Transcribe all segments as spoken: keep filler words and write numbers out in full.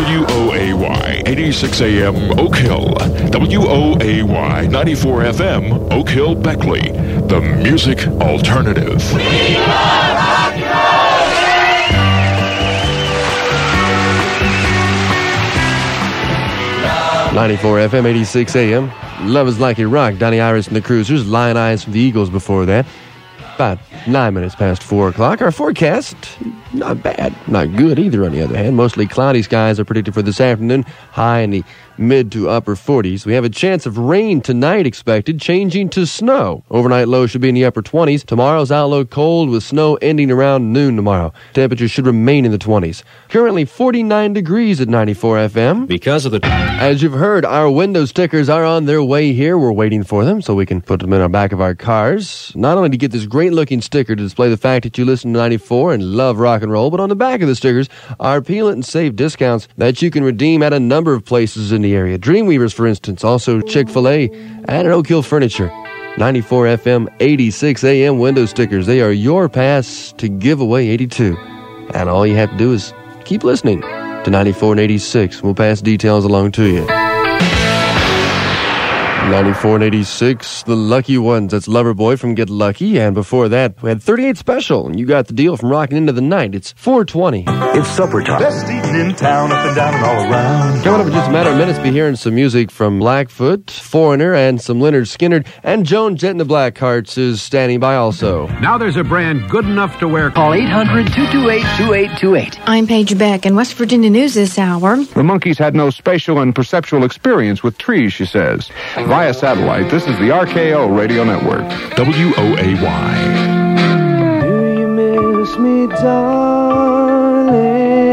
W O A Y eighty-six A M Oak Hill, W O A Y ninety-four F M Oak Hill Beckley, the music alternative. We are rock and roll. ninety-four F M, eighty-six A M. Love is Like It Rock. Donnie Iris and the Cruisers. Lion Eyes from the Eagles before that. About nine minutes past four o'clock. Our forecast, not bad. Not good either, on the other hand. Mostly cloudy skies are predicted for this afternoon. High in the mid to upper forties. We have a chance of rain tonight expected, changing to snow. Overnight low should be in the upper twenties. Tomorrow's outlook cold with snow ending around noon tomorrow. Temperatures should remain in the twenties. Currently forty-nine degrees at ninety-four F M. Because of the... As you've heard, our window stickers are on their way here. We're waiting for them so we can put them in our back of our cars. Not only to get this great-looking sticker to display the fact that you listen to ninety-four and love rock and roll, but on the back of the stickers are peel it and save discounts that you can redeem at a number of places in the area. Dreamweavers, for instance, also Chick-fil-A, and at Oak Hill Furniture. ninety-four F M, eighty-six A M window stickers. They are your pass to Giveaway eighty-two. And all you have to do is keep listening to ninety-four and eighty-six. We'll pass details along to you. ninety-four and eighty-six, the lucky ones. That's Loverboy from Get Lucky. And before that, we had thirty-eight Special. And you got the deal from Rockin' Into the Night. It's four twenty. It's supper time. Best eating in town, up and down and all around. Coming up in just a matter of minutes, be hearing some music from Blackfoot, Foreigner, and some Leonard Skinner. And Joan Jett and the Blackhearts is standing by also. Now there's a brand good enough to wear. Call eight hundred, two two eight, two eight two eight. I'm Paige Beck in West Virginia News this hour. The monkeys had no spatial and perceptual experience with trees, she says. Via satellite, this is the R K O Radio Network. W O A Y. Do you miss me, darling?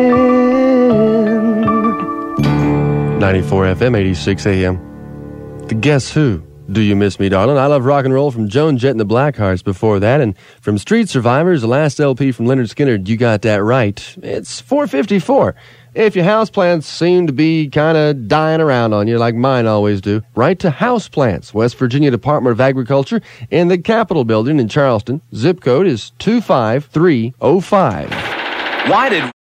ninety-four F M, eighty-six A M. The Guess Who? Do You Miss Me, Darling? I Love Rock and Roll from Joan Jett and the Blackhearts before that. And from Street Survivors, the last L P from Leonard Skinner, you got that right. It's four fifty-four. If your houseplants seem to be kind of dying around on you like mine always do, write to Houseplants, West Virginia Department of Agriculture in the Capitol Building in Charleston. Zip code is two five three oh five. Why did...